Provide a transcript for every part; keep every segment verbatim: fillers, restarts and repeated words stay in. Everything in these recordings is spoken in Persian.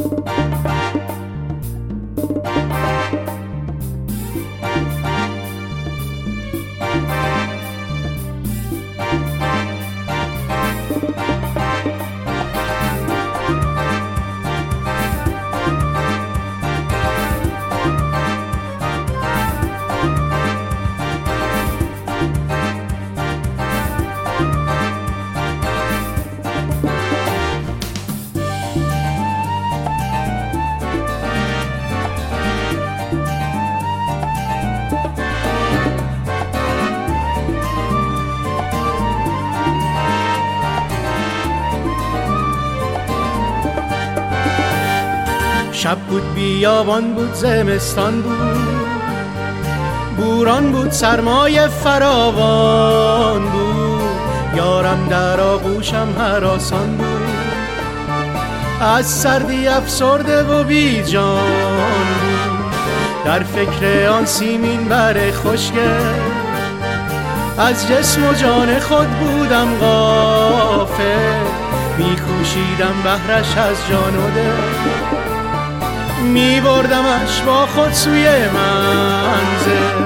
شب بود بیابان بود زمستان بود، بوران بود سرمای فراوان بود، یارم در آغوشم هراسان بود، از سردی افسرده و بی جان بود، در فکر آن سیمین بر خوشگل، از جسم و جان خود بودم غافل، میکوشیدم بهرش از جان و دل، می بردمش با خود سوی منزل.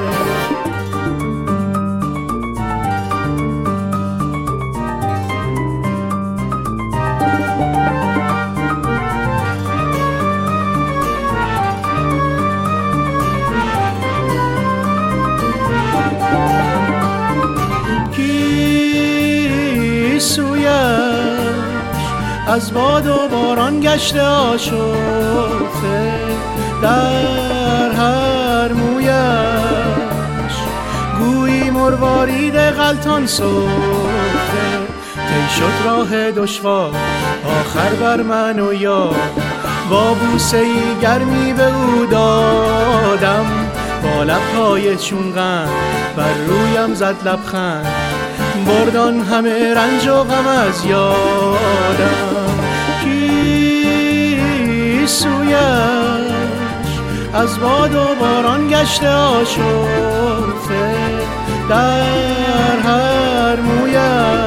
کی سویش از باد و باران گشته آشفته، در هر مویش گویی مروارید غلطان سفته، طی شد راه دشوار آخر بر من و یار، با بوسه ای گرمی به او دادم، با لبهای چون قند بر رویم زد لبخند، بردان همه رنج و غم از یادم. کی سویش از باد و باران گشته آشفته، در هر مویش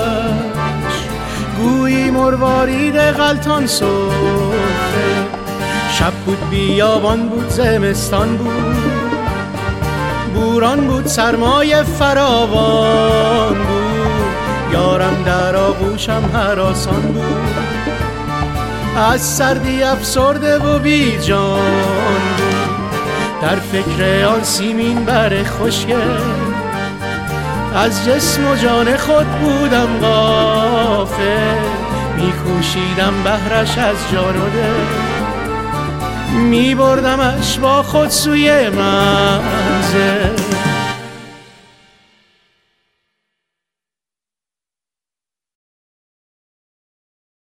گویی مروارید غلطان سفته، شب بود بیابان بود زمستان بود، بوران بود سرمای فراوان بود، یارم در آغوشم هراسان بود، از سردی افسرده و بی جان بود، در فکر آن سیمین بر خوشگل، از جسم و جان خود بودم غافل، میکوشیدم بهرش از جان و دل، می بردمش با خود سوی منزل.